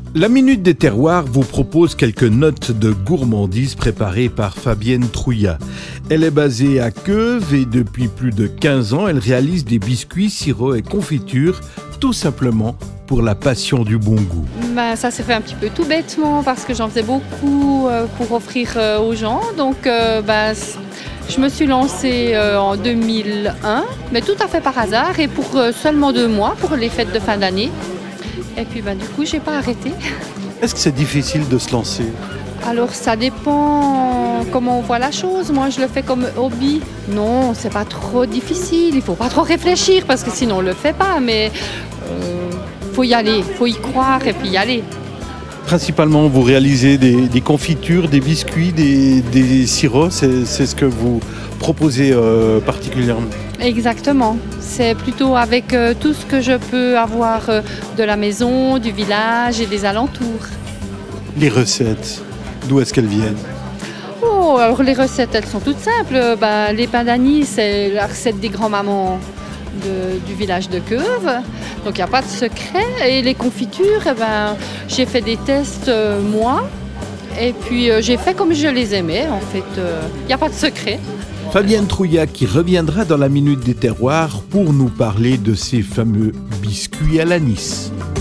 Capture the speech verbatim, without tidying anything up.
La Minute des Terroirs vous propose quelques notes de gourmandise préparées par Fabienne Trouillat. Elle est basée à Queuve et depuis plus de quinze ans, elle réalise des biscuits, sirops et confitures, tout simplement pour la passion du bon goût. Ben, ça s'est fait un petit peu tout bêtement parce que j'en faisais beaucoup euh, pour offrir euh, aux gens. Donc euh, ben, je me suis lancée euh, en deux mille un, mais tout à fait par hasard et pour euh, seulement deux mois, pour les fêtes de fin d'année. Et puis ben, du coup, j'ai pas arrêté. Est-ce que c'est difficile de se lancer ? Alors ça dépend comment on voit la chose. Moi, je le fais comme hobby. Non, c'est pas trop difficile. Il faut pas trop réfléchir parce que sinon on le fait pas. Mais euh, faut y aller, faut y croire et puis y aller. Principalement, vous réalisez des, des confitures, des biscuits, des, des sirops. C'est, c'est ce que vous proposez euh, particulièrement. Exactement. C'est plutôt avec euh, tout ce que je peux avoir euh, de la maison, du village et des alentours. Les recettes, d'où est-ce qu'elles viennent ? Oh, alors les recettes, elles sont toutes simples. Ben, les pains d'anis, c'est la recette des grands-mamans de, du village de Queuve. Donc il n'y a pas de secret. Et les confitures, eh ben, j'ai fait des tests euh, moi. Et puis euh, j'ai fait comme je les aimais. En fait, il euh, n'y a pas de secret. Fabienne Trouillat qui reviendra dans la Minute des Terroirs pour nous parler de ces fameux biscuits à l'anis.